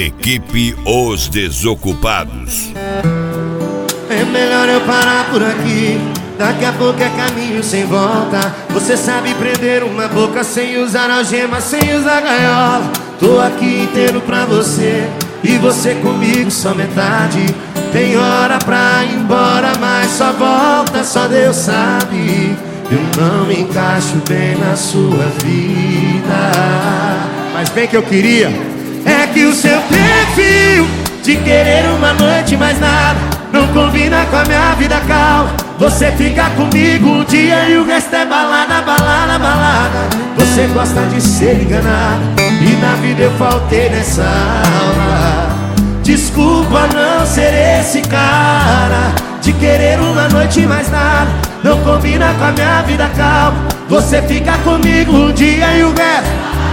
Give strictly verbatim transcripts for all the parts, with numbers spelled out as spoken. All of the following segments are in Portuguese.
Equipe Os Desocupados. É melhor eu parar por aqui. Daqui a pouco é caminho sem volta. Você sabe prender uma boca sem usar algema, sem usar gaiola. Tô aqui inteiro pra você e você comigo só metade. Tem hora pra ir embora, mas só volta, só Deus sabe. Eu não me encaixo bem na sua vida. Mas bem que eu queria é que o seu perfil de querer uma noite mais nada não combina com a minha vida calma. Você fica comigo um dia e o resto é balada, balada, balada. Você gosta de ser enganado e na vida eu faltei nessa aula. Desculpa não ser esse cara de querer uma noite mais nada não combina com a minha vida calma. Você fica comigo um dia e o resto.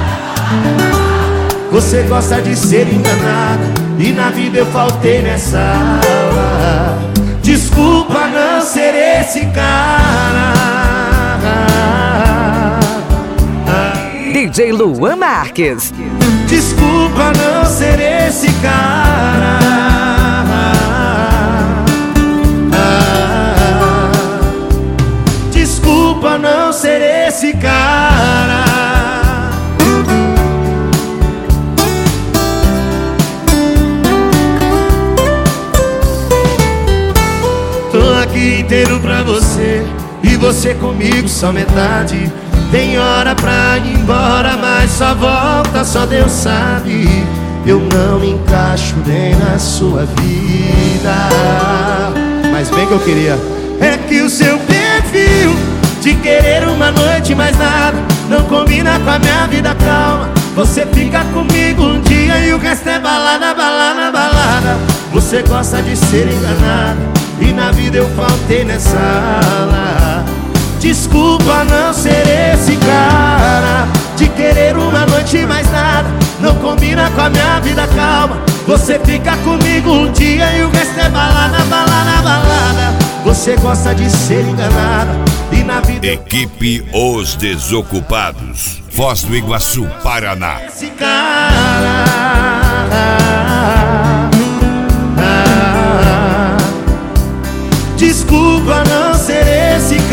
Você gosta de ser enganado e na vida eu faltei nessa aula. Desculpa não ser esse cara. D J Luan Marques. Desculpa não ser esse cara. Desculpa não ser esse cara. Tô aqui inteiro pra você e você comigo só metade. Tem hora pra ir embora, mas só volta, só Deus sabe. Eu não me encaixo bem na sua vida. Mas bem que eu queria é que o seu perfil de querer uma noite mais nada não combina com a minha vida calma. Você fica comigo um dia e o resto é balada, balada, balada. Você gosta de ser enganado e na vida eu faltei nessa aula. Desculpa não ser esse cara de querer uma noite mais nada não combina com a minha vida calma. Você fica comigo um dia e o resto é balada, balada, balada. Você gosta de ser enganada e na vida Equipe Os Desocupados, Foz do Iguaçu, Paraná. esse cara. Desculpa não ser esse